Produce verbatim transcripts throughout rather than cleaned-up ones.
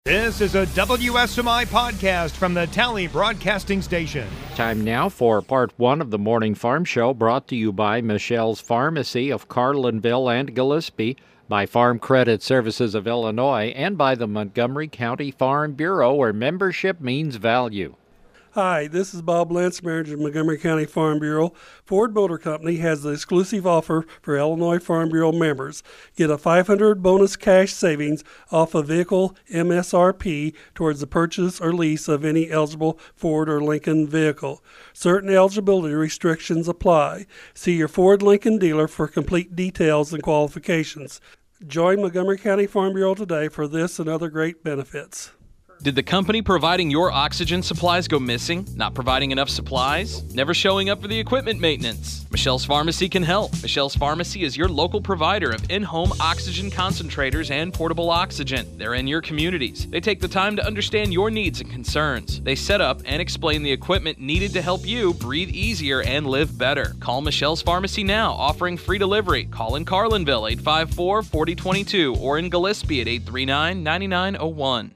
This is a W S M I podcast from the Tally Broadcasting Station. Time now for part one of the Morning Farm Show, brought to you by Michelle's Pharmacy of Carlinville and Gillespie, by Farm Credit Services of Illinois, and by the Montgomery County Farm Bureau, where membership means value. Hi, this is Bob Lentz, manager of Montgomery County Farm Bureau. Ford Motor Company has the exclusive offer for Illinois Farm Bureau members. Get a five hundred dollars bonus cash savings off a vehicle M S R P towards the purchase or lease of any eligible Ford or Lincoln vehicle. Certain eligibility restrictions apply. See your Ford Lincoln dealer for complete details and qualifications. Join Montgomery County Farm Bureau today for this and other great benefits. Did the company providing your oxygen supplies go missing? Not providing enough supplies? Never showing up for the equipment maintenance? Michelle's Pharmacy can help. Michelle's Pharmacy is your local provider of in-home oxygen concentrators and portable oxygen. They're in your communities. They take the time to understand your needs and concerns. They set up and explain the equipment needed to help you breathe easier and live better. Call Michelle's Pharmacy now, offering free delivery. Call in Carlinville, eight five four, four zero two two, or in Gillespie at eight three nine, nine nine zero one.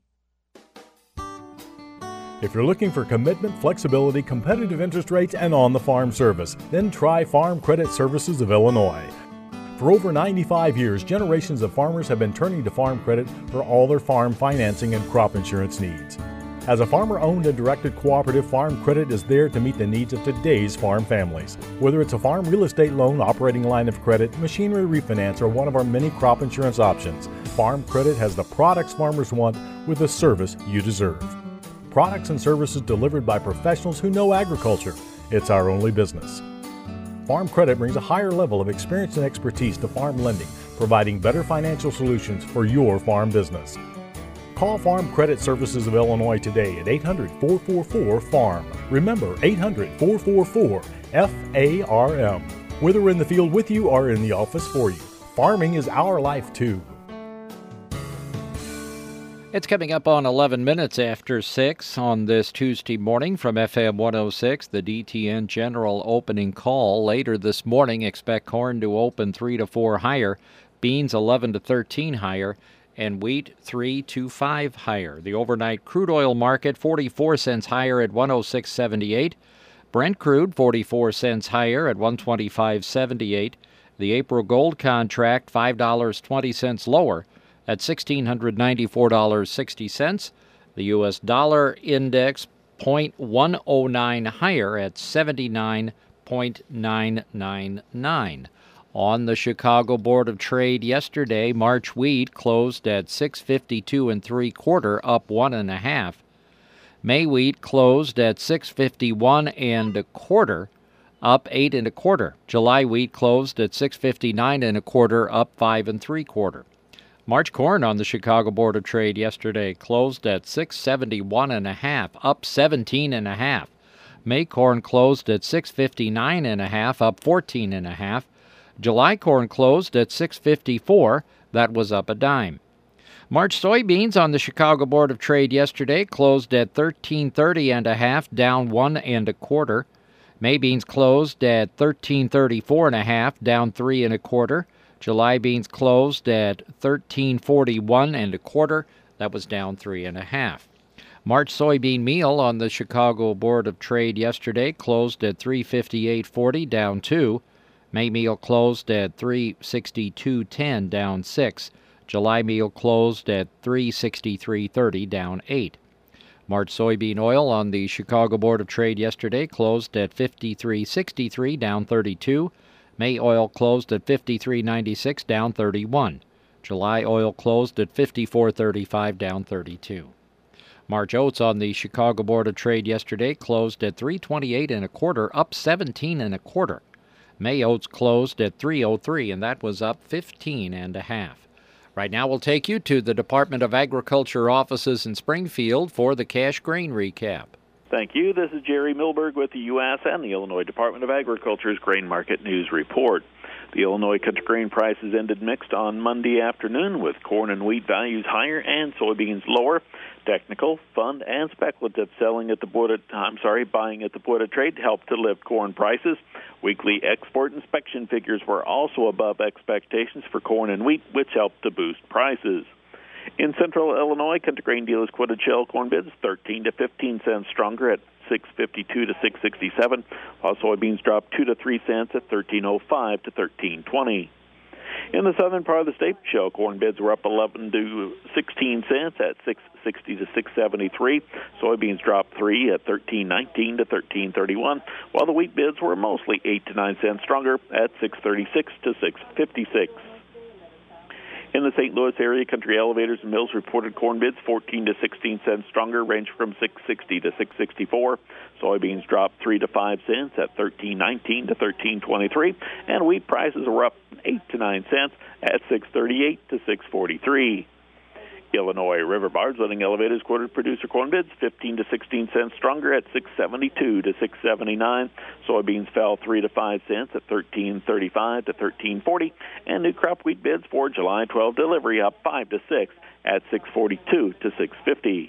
If you're looking for commitment, flexibility, competitive interest rates, and on-the-farm service, then try Farm Credit Services of Illinois. For over ninety-five years, generations of farmers have been turning to Farm Credit for all their farm financing and crop insurance needs. As a farmer-owned and directed cooperative, Farm Credit is there to meet the needs of today's farm families. Whether it's a farm real estate loan, operating line of credit, machinery refinance, or one of our many crop insurance options, Farm Credit has the products farmers want with the service you deserve. Products and services delivered by professionals who know agriculture. It's our only business. Farm Credit brings a higher level of experience and expertise to farm lending, providing better financial solutions for your farm business. Call Farm Credit Services of Illinois today at eight hundred, four four four, farm. Remember, eight hundred, four four four, F A R M. Whether we're in the field with you or in the office for you, farming is our life too. It's coming up on eleven minutes after six on this Tuesday morning from F M one oh six, the D T N General Opening Call. Later this morning, expect corn to open three to four higher, beans eleven to thirteen higher, and wheat three to five higher. The overnight crude oil market forty-four cents higher at one oh six seventy-eight. Brent crude forty-four cents higher at one twenty-five seventy-eight. The April gold contract five dollars and twenty cents lower at one thousand six hundred ninety-four dollars and sixty cents. The U S dollar index zero point one oh nine higher at seventy-nine point nine nine nine. On the Chicago Board of Trade yesterday, March wheat closed at six fifty-two and three quarter, up one and a half. May wheat closed at six fifty-one and a quarter, up eight and a quarter. July wheat closed at six fifty-nine and a quarter, up five and three quarter. March corn on the Chicago Board of Trade yesterday closed at six seventy-one and a half, up seventeen and a half. May corn closed at six fifty-nine and a half, up fourteen and a half. July corn closed at six fifty-four, that was up a dime. March soybeans on the Chicago Board of Trade yesterday closed at thirteen thirty and a half, down one and a quarter. May beans closed at thirteen thirty-four and a half, down three and a quarter. July beans closed at thirteen forty-one and a quarter. That was down three and a half. March soybean meal on the Chicago Board of Trade yesterday closed at three fifty-eight forty, down two. May meal closed at three sixty-two ten, down six. July meal closed at three sixty-three thirty, down eight. March soybean oil on the Chicago Board of Trade yesterday closed at fifty-three sixty-three, down thirty-two. May oil closed at fifty-three ninety-six, down thirty-one. July oil closed at fifty-four thirty-five, down thirty-two. March oats on the Chicago Board of Trade yesterday closed at three twenty-eight and a quarter, up seventeen and a quarter. May oats closed at three oh three, and that was up fifteen and a half. Right now we'll take you to the Department of Agriculture offices in Springfield for the cash grain recap. Thank you. This is Jerry Milberg with the U S and the Illinois Department of Agriculture's Grain Market News Report. The Illinois country grain prices ended mixed on Monday afternoon, with corn and wheat values higher and soybeans lower. Technical, fund, and speculative selling at the board of, I'm sorry, buying at the Board of Trade helped to lift corn prices. Weekly export inspection figures were also above expectations for corn and wheat, which helped to boost prices. In central Illinois, country grain dealers quoted shell corn bids thirteen to fifteen cents stronger at six fifty-two to six sixty-seven, while soybeans dropped two to three cents at thirteen oh five to thirteen twenty. In the southern part of the state, shell corn bids were up eleven to sixteen cents at six sixty to six seventy-three. Soybeans dropped three at thirteen nineteen to thirteen thirty-one, while the wheat bids were mostly eight to nine cents stronger at six thirty-six to six fifty-six. In the Saint Louis area, country elevators and mills reported corn bids fourteen to sixteen cents stronger, range from six sixty to six sixty-four. Soybeans dropped three to five cents at thirteen nineteen to thirteen twenty-three, and wheat prices were up eight to nine cents at six thirty-eight to six forty-three. Illinois River barge loading elevators quoted producer corn bids fifteen to sixteen cents stronger at six seventy-two to six seventy-nine. Soybeans fell three to five cents at thirteen thirty-five to thirteen forty, and new crop wheat bids for July twelfth delivery up five to six at six forty-two to six fifty.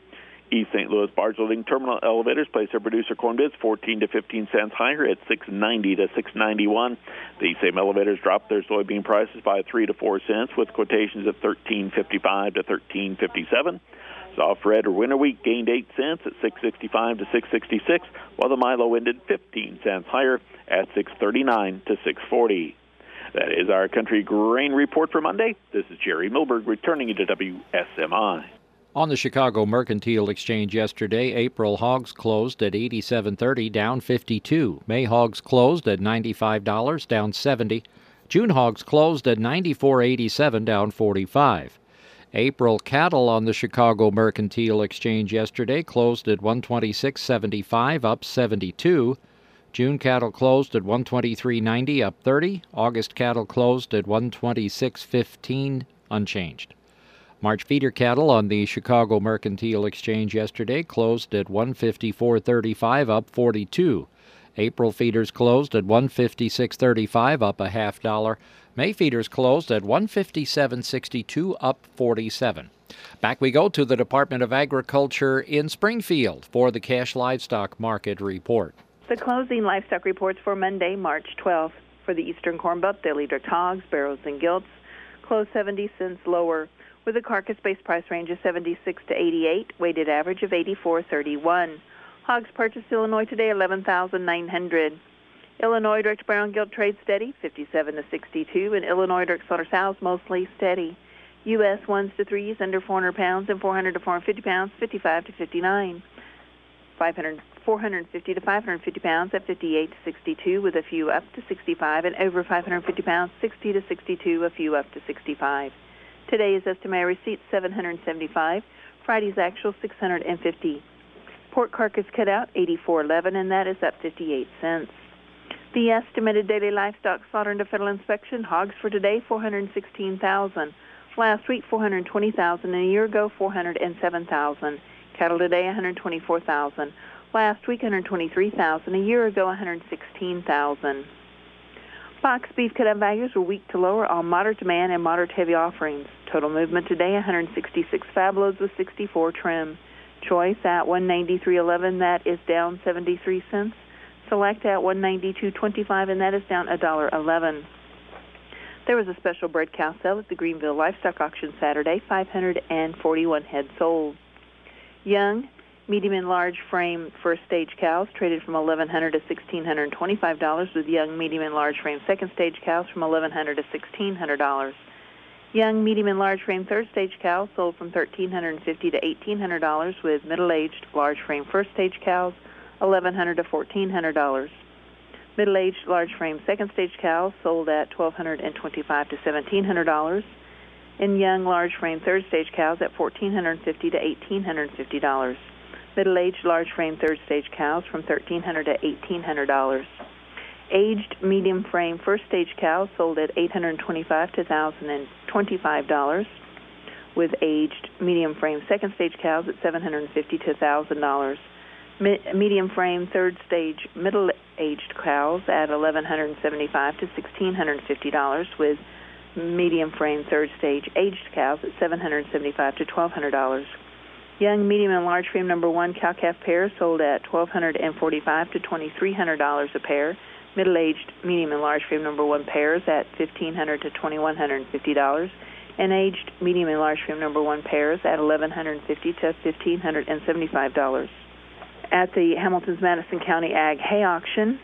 East Saint Louis barge loading terminal elevators placed their producer corn bids fourteen to fifteen cents higher at six ninety to six ninety-one. These same elevators dropped their soybean prices by three to four cents, with quotations at thirteen fifty-five to thirteen fifty-seven. Soft red or winter wheat gained eight cents at six sixty-five to six sixty-six, while the Milo ended fifteen cents higher at six thirty-nine to six forty. That is our country grain report for Monday. This is Jerry Milberg returning you to W S M I. On the Chicago Mercantile Exchange yesterday, April hogs closed at eighty-seven thirty, down fifty-two. May hogs closed at ninety-five dollars, down seventy. June hogs closed at ninety-four eighty-seven, down forty-five. April cattle on the Chicago Mercantile Exchange yesterday closed at one twenty-six seventy-five, up seventy-two. June cattle closed at one twenty-three ninety, up thirty. August cattle closed at one twenty-six fifteen, unchanged. March feeder cattle on the Chicago Mercantile Exchange yesterday closed at one fifty-four thirty-five, up forty-two. April feeders closed at one fifty-six thirty-five, up a half dollar. May feeders closed at one fifty-seven sixty-two, up forty-seven. Back we go to the Department of Agriculture in Springfield for the cash livestock market report. The closing livestock reports for Monday, March twelfth. For the Eastern Corn Belt, daily direct hogs, barrows, and gilts closed seventy cents lower, with a carcass-based price range of seventy-six to eighty-eight, weighted average of eighty-four thirty-one. Hogs purchased Illinois today, eleven thousand nine hundred. Illinois direct brown gilt trade steady, fifty-seven to sixty-two, and Illinois direct slaughter sows mostly steady. U S ones to threes under four hundred pounds and four hundred to four hundred fifty pounds, fifty-five to fifty-nine. five hundred, four hundred fifty to five hundred fifty pounds at fifty-eight to sixty-two, with a few up to sixty-five, and over five hundred fifty pounds, sixty to sixty-two, a few up to sixty-five. Today's estimated receipts seven hundred seventy-five. Friday's actual six hundred fifty. Pork carcass cutout eighty-four eleven, and that is up fifty-eight cents. The estimated daily livestock slaughter under federal inspection: hogs for today four hundred sixteen thousand. Last week four hundred twenty thousand, and a year ago four hundred seven thousand. Cattle today one hundred twenty-four thousand. Last week one hundred twenty-three thousand. A year ago one hundred sixteen thousand. Box beef cutout values were weak to lower on moderate demand and moderate heavy offerings. Total movement today one hundred sixty-six fab loads with sixty-four trim. Choice at one ninety-three eleven, that is down seventy-three cents. Select at one ninety-two twenty-five, and that is down one dollar eleven. There was a special bred cow sale at the Greenville Livestock Auction Saturday. five hundred forty-one head sold. Young, medium and large frame first stage cows traded from eleven hundred dollars to one thousand six hundred twenty-five dollars, with young, medium and large frame second stage cows from eleven hundred dollars to sixteen hundred dollars. Young, medium and large frame third stage cows sold from one thousand three hundred fifty dollars to eighteen hundred dollars, with middle-aged large frame first stage cows eleven hundred dollars to fourteen hundred dollars. Middle-aged large frame second stage cows sold at twelve hundred twenty-five dollars to seventeen hundred dollars, and young large frame third stage cows at fourteen hundred fifty dollars to eighteen hundred fifty dollars. Middle-aged large frame third stage cows from thirteen hundred dollars to eighteen hundred dollars. Aged medium frame first stage cows sold at eight hundred twenty-five dollars to one thousand twenty-five dollars, with aged medium frame second stage cows at seven hundred fifty dollars to one thousand dollars. Me- medium frame third stage middle aged cows at eleven seventy-five to sixteen fifty dollars, with medium frame third stage aged cows at seven hundred seventy-five to twelve hundred dollars. Young, medium, and large frame number one cow-calf pairs sold at twelve forty-five to twenty-three hundred dollars a pair. Middle-aged, medium, and large frame number one pairs at fifteen hundred to twenty-one fifty dollars. and aged medium and large trim number one pairs at eleven fifty to fifteen seventy-five dollars. At the Hamilton's Madison County Ag Hay Auction,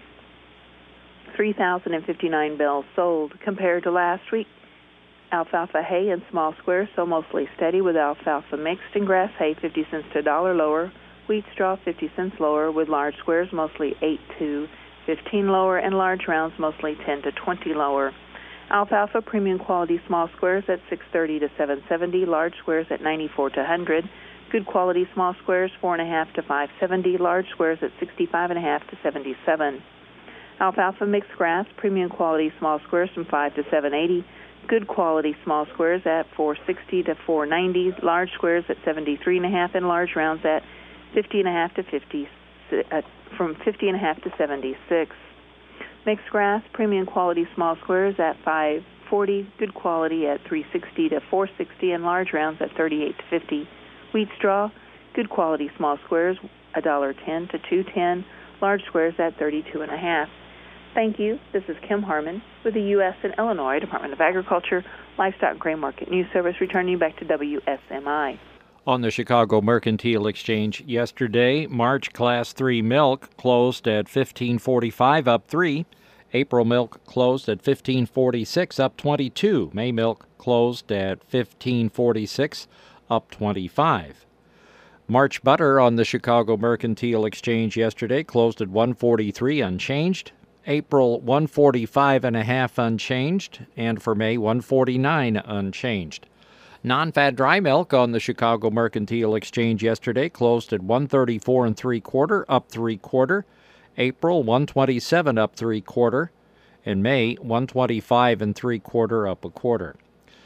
three thousand fifty-nine bales sold. Compared to last week, alfalfa hay in small squares sold mostly steady, with alfalfa mixed and grass hay fifty cents to a dollar lower, wheat straw fifty cents lower, with large squares mostly eight to fifteen lower, and large rounds mostly ten to twenty lower. Alfalfa premium quality small squares at six thirty to seven seventy, large squares at ninety-four to one hundred. Good quality small squares four and a half to five seventy, large squares at sixty-five and a half to seventy-seven. Alfalfa mixed grass premium quality small squares from five to seven eighty. Good quality small squares at four sixty to four ninety, large squares at seventy-three and a half, and large rounds at fifty and a half to fifty, uh, from fifty and a half to seventy-six. Mixed grass premium quality small squares at five forty, good quality at three sixty to four sixty, and large rounds at thirty-eight to fifty. Wheat straw, good quality small squares, one dollar ten to two ten, large squares at thirty-two and a half. Thank you. This is Kim Harmon with the U S and Illinois Department of Agriculture Livestock Grain Market News Service, returning you back to W S M I. On the Chicago Mercantile Exchange yesterday, March Class three milk closed at fifteen forty-five, up three. April milk closed at fifteen forty-six, up twenty-two. May milk closed at fifteen forty-six, up twenty-five. March butter on the Chicago Mercantile Exchange yesterday closed at one forty-three, unchanged. April one forty-five and a half, unchanged, and for May one forty-nine, unchanged. Non-fat dry milk on the Chicago Mercantile Exchange yesterday closed at one thirty-four and three quarter, up three quarter. April one twenty-seven, up three quarter, and May one twenty-five and three quarter, up a quarter.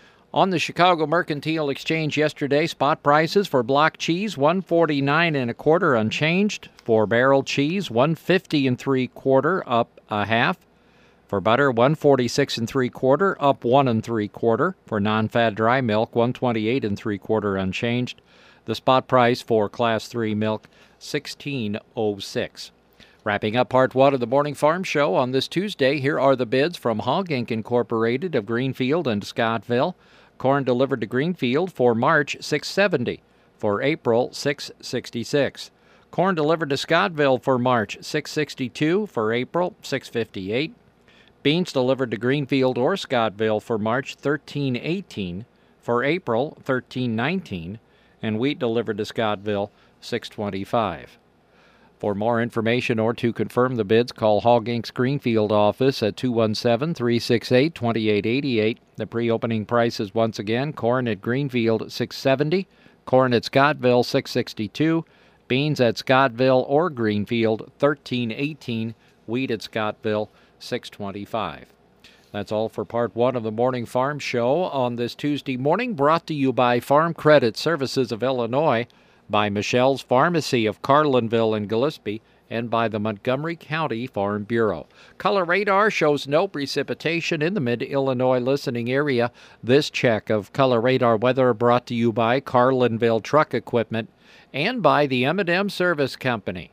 On the Chicago Mercantile Exchange yesterday, spot prices for block cheese one forty-nine and a quarter, unchanged. For barrel cheese one fifty and three quarter, up a half. For butter one forty-six and three quarter, up one and three quarter. For non-fat dry milk one twenty-eight and three quarter, unchanged. The spot price for Class three milk sixteen oh six. Wrapping up part one of the Morning Farm Show on this Tuesday, here are the bids from Hog Incorporated. Incorporated of Greenfield and Scottville. Corn delivered to Greenfield for March six seventy, for April six sixty-six. Corn delivered to Scottville for March six sixty-two, for April six fifty-eight. Beans delivered to Greenfield or Scottville for March thirteen eighteen, for April thirteen nineteen, and wheat delivered to Scottville six twenty-five. For more information or to confirm the bids, call Hog Incorporated's Greenfield office at two one seven, three six eight, two eight eight eight. The pre-opening prices once again: corn at Greenfield six seventy, corn at Scottville six sixty-two, beans at Scottville or Greenfield thirteen eighteen, wheat at Scottville six twenty-five. That's all for part one of the Morning Farm Show on this Tuesday morning, brought to you by Farm Credit Services of Illinois, by Michelle's Pharmacy of Carlinville and Gillespie, and by the Montgomery County Farm Bureau. Color radar shows no precipitation in the mid-Illinois listening area. This check of color radar weather brought to you by Carlinville Truck Equipment and by the M and M Service Company.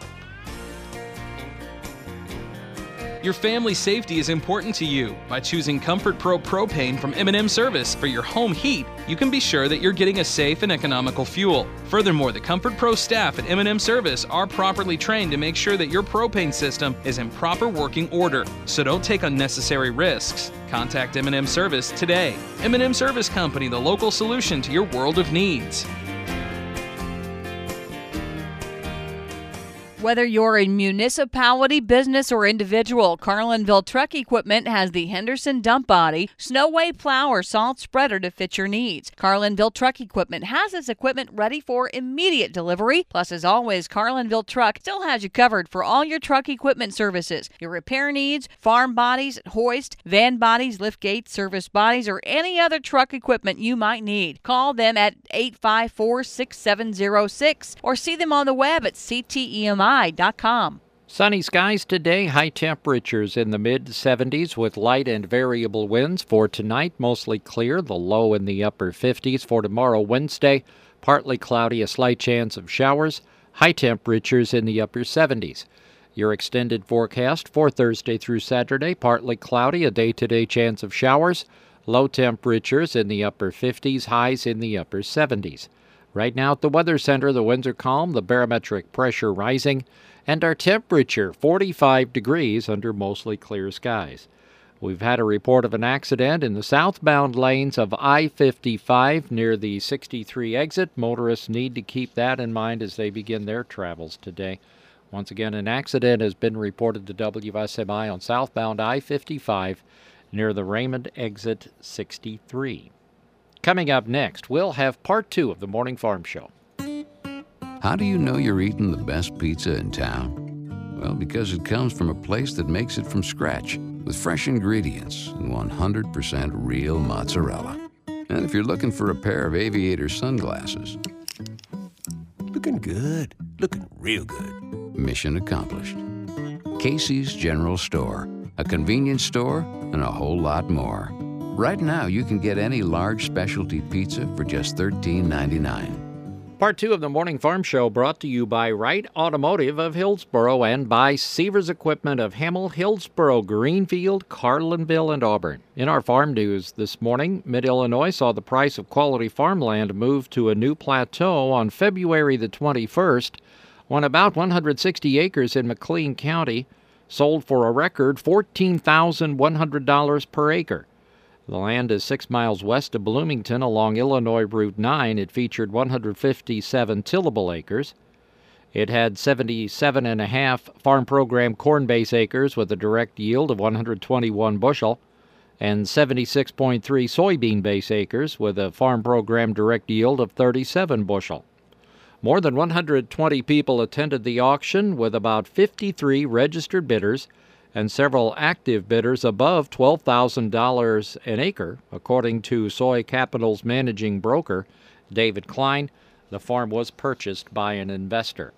Your family's safety is important to you. By choosing Comfort Pro Propane from M and M Service for your home heat, you can be sure that you're getting a safe and economical fuel. Furthermore, the Comfort Pro staff at M and M Service are properly trained to make sure that your propane system is in proper working order. So don't take unnecessary risks. Contact M and M Service today. M and M Service Company, the local solution to your world of needs. Whether you're a municipality, business, or individual, Carlinville Truck Equipment has the Henderson dump body, Snowway plow, or salt spreader to fit your needs. Carlinville Truck Equipment has its equipment ready for immediate delivery. Plus, as always, Carlinville Truck still has you covered for all your truck equipment services. Your repair needs, farm bodies, hoist, van bodies, lift gates, service bodies, or any other truck equipment you might need. Call them at eight five four, six seven zero six or see them on the web at c t e m i dot com. Sunny skies today, high temperatures in the mid seventies with light and variable winds. For tonight, mostly clear, the low in the upper fifties. For tomorrow, Wednesday, partly cloudy, a slight chance of showers, high temperatures in the upper seventies. Your extended forecast for Thursday through Saturday, partly cloudy, a day-to-day chance of showers, Low temperatures in the upper fifties, highs in the upper seventies. Right now at the Weather Center, the winds are calm, the barometric pressure rising, and our temperature forty-five degrees under mostly clear skies. We've had a report of an accident in the southbound lanes of I fifty-five near the sixty-three exit. Motorists need to keep that in mind as they begin their travels today. Once again, an accident has been reported to W S M I on southbound I fifty-five near the Raymond exit sixty-three. Coming up next, we'll have part two of the Morning Farm Show. How do you know you're eating the best pizza in town? Well, because it comes from a place that makes it from scratch with fresh ingredients and one hundred percent real mozzarella. And if you're looking for a pair of aviator sunglasses, looking good, looking real good. Mission accomplished. Casey's General Store, a convenience store, and a whole lot more. Right now, you can get any large specialty pizza for just thirteen ninety-nine. Part two of the Morning Farm Show brought to you by Wright Automotive of Hillsboro and by Seavers Equipment of Hemel, Hillsboro, Greenfield, Carlinville, and Auburn. In our farm news this morning, Mid-Illinois saw the price of quality farmland move to a new plateau on February the twenty-first, when about one hundred sixty acres in McLean County sold for a record fourteen thousand one hundred dollars per acre. The land is six miles west of Bloomington along Illinois Route nine. It featured one hundred fifty-seven tillable acres. It had seventy-seven and a half farm program corn base acres with a direct yield of one hundred twenty-one bushel and seventy-six point three soybean base acres with a farm program direct yield of thirty-seven bushel. More than one hundred twenty people attended the auction with about fifty-three registered bidders and several active bidders above twelve thousand dollars an acre, according to Soy Capital's managing broker, David Klein. The farm was purchased by an investor.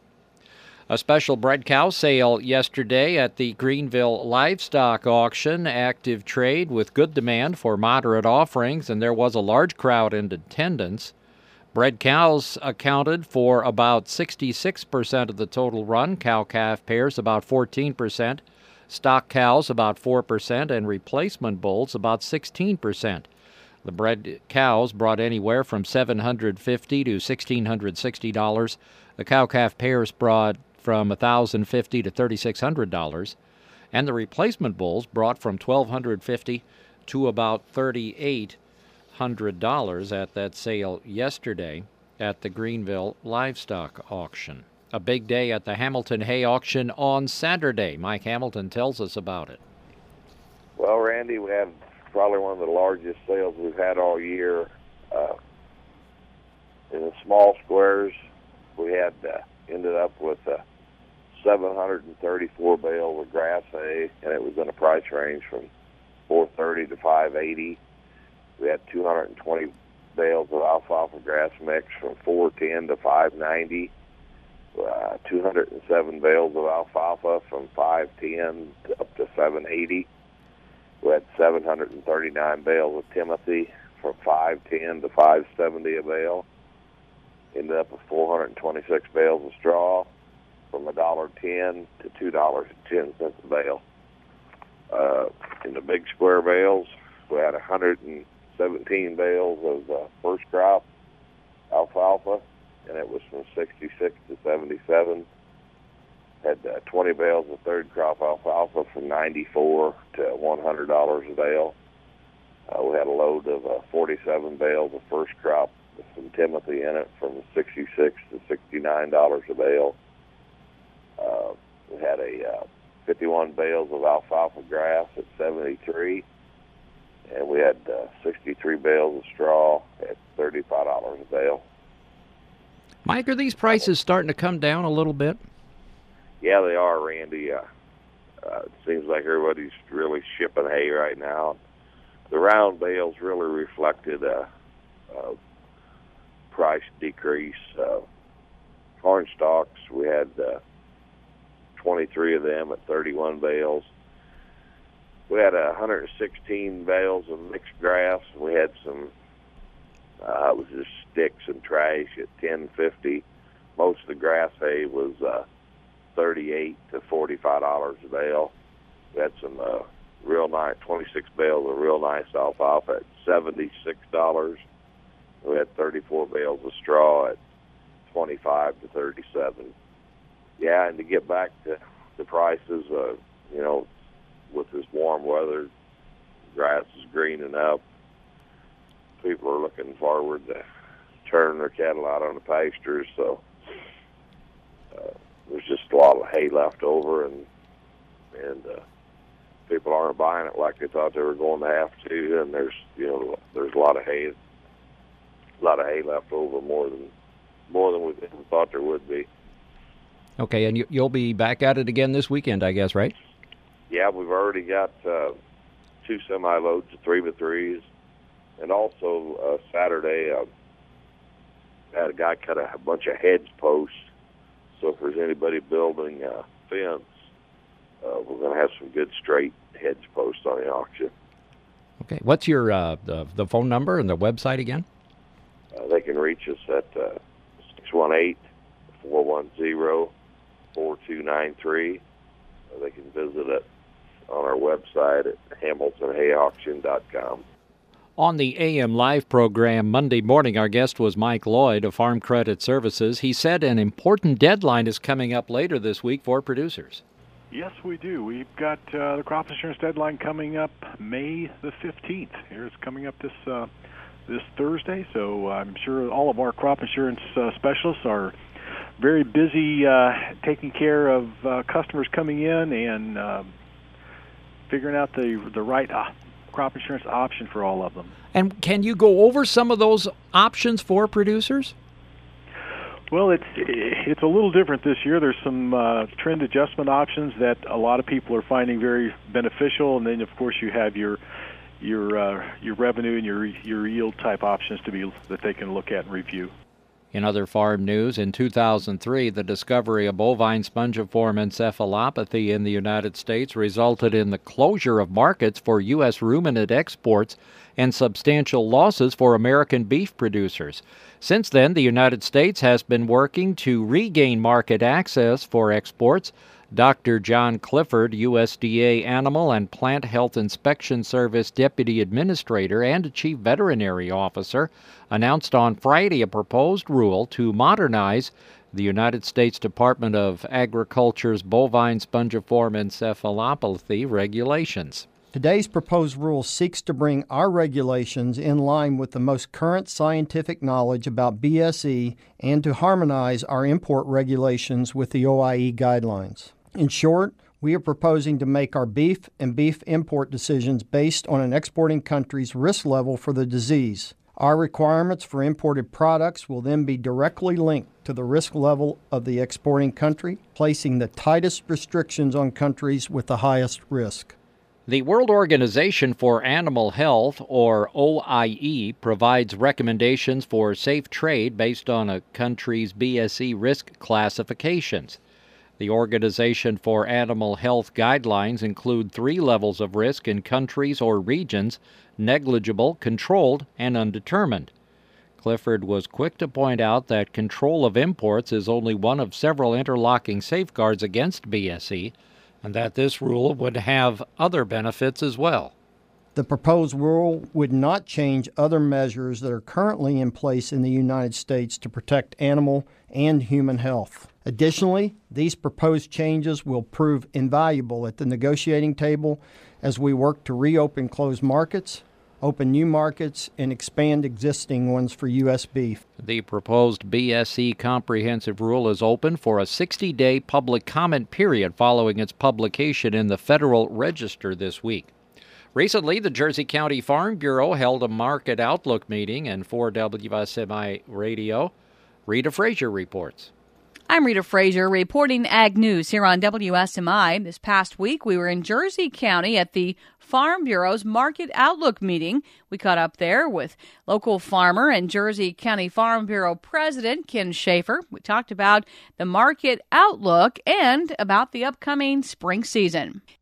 A special bred cow sale yesterday at the Greenville Livestock Auction. Active trade with good demand for moderate offerings, and there was a large crowd in attendance. Bred cows accounted for about sixty-six percent of the total run, cow-calf pairs about fourteen percent, stock cows about four percent, and replacement bulls about sixteen percent. The bred cows brought anywhere from seven hundred fifty dollars to one thousand six hundred sixty dollars. The cow-calf pairs brought from one thousand fifty dollars to three thousand six hundred dollars. And the replacement bulls brought from one thousand two hundred fifty dollars to about three thousand eight hundred dollars at that sale yesterday at the Greenville Livestock Auction. A big day at the Hamilton Hay Auction on Saturday. Mike Hamilton tells us about it. Well, Randy, we had probably one of the largest sales we've had all year. Uh, in the small squares, we had uh, ended up with uh, seven hundred thirty-four bales of grass hay, and it was in a price range from four thirty to five eighty. We had two hundred twenty bales of alfalfa grass mix from four ten to five ninety. Uh, two hundred seven bales of alfalfa from five ten up to seven eighty. We had seven hundred thirty-nine bales of Timothy from five ten to five seventy a bale. Ended up with four hundred twenty-six bales of straw from one dollar ten to two dollars and ten cents a bale. Uh, in the big square bales, we had one hundred seventeen bales of uh, first crop alfalfa, and it was from sixty-six to seventy-seven. Had uh, twenty bales of third crop alfalfa from ninety-four to one hundred dollars a bale. Uh, we had a load of uh, forty-seven bales of first crop with some Timothy in it from sixty-six to sixty-nine dollars a bale. Uh, we had a uh, fifty-one bales of alfalfa grass at seventy-three, and we had uh, sixty-three bales of straw at thirty-five dollars a bale. Mike, are these prices starting to come down a little bit? Yeah, they are, Randy. Uh, uh, it seems like everybody's really shipping hay right now. The round bales really reflected a, a price decrease. Uh, corn stalks, we had uh, twenty-three of them at thirty-one bales. We had uh, one hundred sixteen bales of mixed grass. We had some, uh, it was just sticks and trash at ten fifty. Most of the grass hay was uh, thirty-eight to forty-five dollars a bale. We had some uh, real nice, twenty-six bales of real nice alfalfa at seventy-six dollars. We had thirty-four bales of straw at twenty-five to thirty-seven. Yeah, and to get back to the prices, uh, you know, with this warm weather, grass is greening up. People are looking forward to turning their cattle out on the pastures, so uh, there's just a lot of hay left over, and and uh, people aren't buying it like they thought they were going to have to. And there's you know there's a lot of hay, a lot of hay left over, more than more than we thought there would be. Okay, and you, you'll be back at it again this weekend, I guess, right? Yeah, we've already got uh, two semi-loads of three by threes, and also uh, Saturday uh, had a guy cut a, a bunch of hedge posts. So if there's anybody building a fence, uh, we're going to have some good straight hedge posts on the auction. Okay, what's your uh, the, the phone number and the website again? Uh, they can reach us at uh, six one eight, four one zero, four two nine three. Uh, they can visit it on our website at hamilton hay auction dot com. On the A M Live program Monday morning, our guest was Mike Lloyd of Farm Credit Services. He said an important deadline is coming up later this week for producers. Yes, we do. We've got uh, the crop insurance deadline coming up May the fifteenth. Here it's coming up this uh, this Thursday, so I'm sure all of our crop insurance uh, specialists are very busy uh, taking care of uh, customers coming in and uh, figuring out the the right uh, crop insurance option for all of them. And can you go over some of those options for producers? Well, it's it's a little different this year. There's some uh, trend adjustment options that a lot of people are finding very beneficial, and then of course you have your your uh, your revenue and your your yield type options to be that they can look at and review. In other farm news, in two thousand three, the discovery of bovine spongiform encephalopathy in the United States resulted in the closure of markets for U S ruminant exports and substantial losses for American beef producers. Since then, the United States has been working to regain market access for exports. Doctor John Clifford, U S D A Animal and Plant Health Inspection Service Deputy Administrator and Chief Veterinary Officer, announced on Friday a proposed rule to modernize the United States Department of Agriculture's bovine spongiform encephalopathy regulations. Today's proposed rule seeks to bring our regulations in line with the most current scientific knowledge about B S E and to harmonize our import regulations with the O I E guidelines. In short, we are proposing to make our beef and beef import decisions based on an exporting country's risk level for the disease. Our requirements for imported products will then be directly linked to the risk level of the exporting country, placing the tightest restrictions on countries with the highest risk. The World Organization for Animal Health, or O I E, provides recommendations for safe trade based on a country's B S E risk classifications. The Organization for Animal Health guidelines include three levels of risk in countries or regions: negligible, controlled, and undetermined. Clifford was quick to point out that control of imports is only one of several interlocking safeguards against B S E, and that this rule would have other benefits as well. The proposed rule would not change other measures that are currently in place in the United States to protect animal and human health. Additionally, these proposed changes will prove invaluable at the negotiating table as we work to reopen closed markets, open new markets, and expand existing ones for U S beef. The proposed B S E comprehensive rule is open for a sixty-day public comment period following its publication in the Federal Register this week. Recently, the Jersey County Farm Bureau held a market outlook meeting, and for W S M I Radio, Rita Frazier reports. I'm Rita Frazier reporting Ag News here on W S M I. This past week, we were in Jersey County at the Farm Bureau's Market Outlook meeting. We caught up there with local farmer and Jersey County Farm Bureau President Ken Schaefer. We talked about the market outlook and about the upcoming spring season.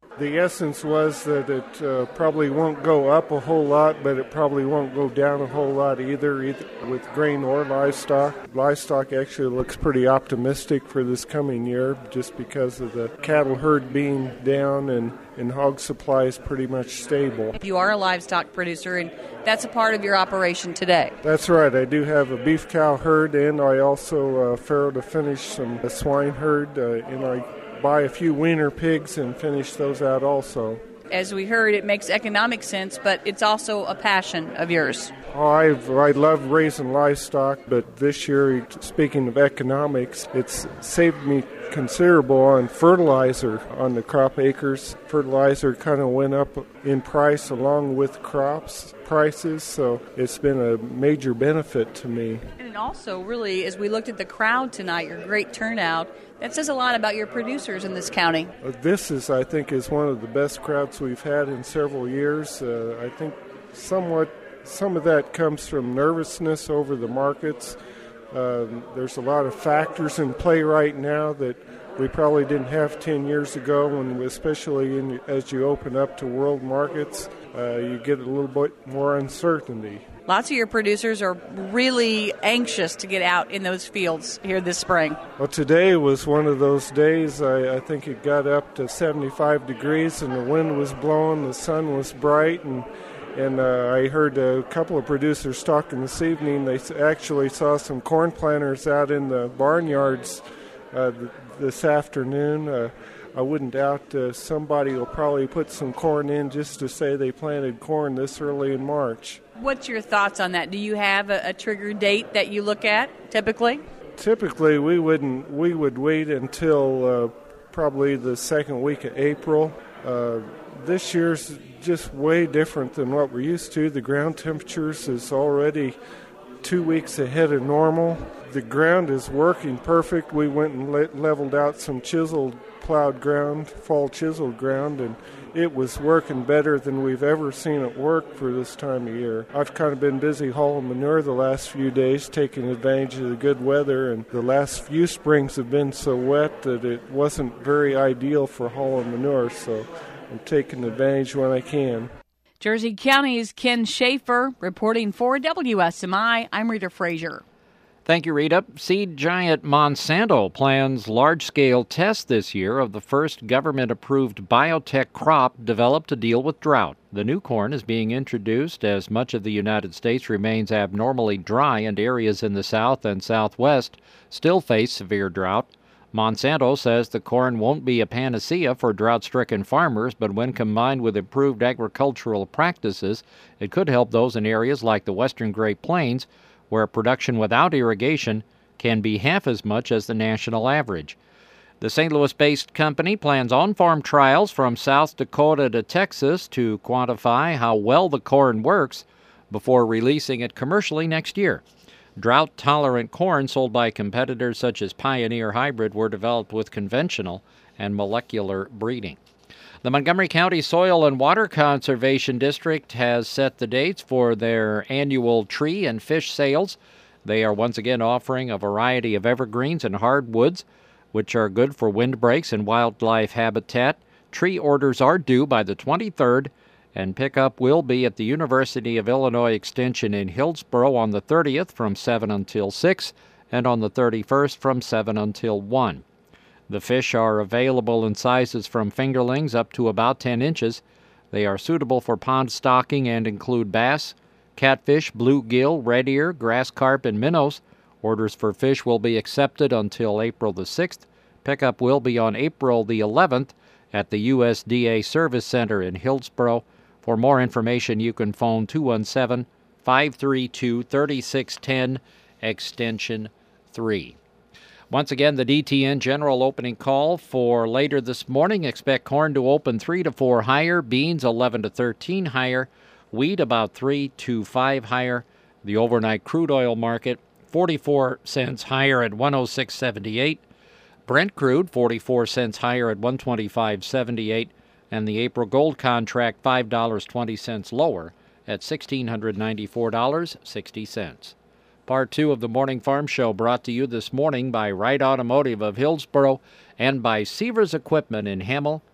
The essence was that it uh, probably won't go up a whole lot, but it probably won't go down a whole lot either, either with grain or livestock. Livestock actually looks pretty optimistic for this coming year just because of the cattle herd being down and, and hog supply is pretty much stable. You are a livestock producer, and that's a part of your operation today. That's right. I do have a beef cow herd, and I also uh, farrow to finish some a swine herd, uh, and I buy a few weaner pigs and finish those out also. As we heard, it makes economic sense, but it's also a passion of yours. Oh, I've, I love raising livestock, but this year, speaking of economics, it's saved me considerable on fertilizer on the crop acres. Fertilizer kind of went up in price along with crops prices, so it's been a major benefit to me. And also, really, as we looked at the crowd tonight, your great turnout, that says a lot about your producers in this county. This is, I think, is one of the best crowds we've had in several years. Uh, I think somewhat some of that comes from nervousness over the markets. Uh, there's a lot of factors in play right now that we probably didn't have ten years ago, when, especially in, as you open up to world markets, uh, you get a little bit more uncertainty. Lots of your producers are really anxious to get out in those fields here this spring. Well, today was one of those days. I, I think it got up to seventy-five degrees, and the wind was blowing, the sun was bright, and and uh, I heard a couple of producers talking this evening. They actually saw some corn planters out in the barnyards uh, this afternoon. Uh, I wouldn't doubt uh, somebody will probably put some corn in just to say they planted corn this early in March. What's your thoughts on that? Do you have a, a trigger date that you look at typically? Typically, we wouldn't. We would wait until uh, probably the second week of April. Uh, this year's just way different than what we're used to. The ground temperatures is already two weeks ahead of normal. The ground is working perfect. We went and le- leveled out some chiseled plowed ground, fall chiseled ground, and it was working better than we've ever seen it work for this time of year. I've kind of been busy hauling manure the last few days, taking advantage of the good weather, and the last few springs have been so wet that it wasn't very ideal for hauling manure, so I'm taking advantage when I can. Jersey County's Ken Schaefer reporting for W S M I. I'm Rita Frazier. Thank you, Rita. Seed giant Monsanto plans large-scale tests this year of the first government-approved biotech crop developed to deal with drought. The new corn is being introduced as much of the United States remains abnormally dry, and areas in the south and southwest still face severe drought. Monsanto says the corn won't be a panacea for drought-stricken farmers, but when combined with improved agricultural practices, it could help those in areas like the western Great Plains, where production without irrigation can be half as much as the national average. The Saint Louis-based company plans on-farm trials from South Dakota to Texas to quantify how well the corn works before releasing it commercially next year. Drought-tolerant corn sold by competitors such as Pioneer Hybrid were developed with conventional and molecular breeding. The Montgomery County Soil and Water Conservation District has set the dates for their annual tree and fish sales. They are once again offering a variety of evergreens and hardwoods, which are good for windbreaks and wildlife habitat. Tree orders are due by the twenty-third, and pickup will be at the University of Illinois Extension in Hillsboro on the thirtieth from seven until six, and on the thirty-first from seven until one. The fish are available in sizes from fingerlings up to about ten inches. They are suitable for pond stocking and include bass, catfish, bluegill, red ear, grass carp, and minnows. Orders for fish will be accepted until April the sixth. Pickup will be on April the eleventh at the U S D A Service Center in Hillsboro. For more information, you can phone two one seven, five three two, three six one zero, extension three. Once again, the D T N general opening call for later this morning. Expect corn to open three to four higher, beans eleven to thirteen higher, wheat about three to five higher. The overnight crude oil market forty-four cents higher at one oh six seventy-eight. Brent crude forty-four cents higher at one twenty-five seventy-eight, and the April gold contract five dollars and twenty cents lower at one thousand six hundred ninety-four dollars and sixty cents. Part two of the Morning Farm Show brought to you this morning by Wright Automotive of Hillsboro and by Seavers Equipment in Hamel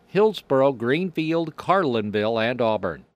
Hillsboro, Greenfield, Carlinville, and Auburn.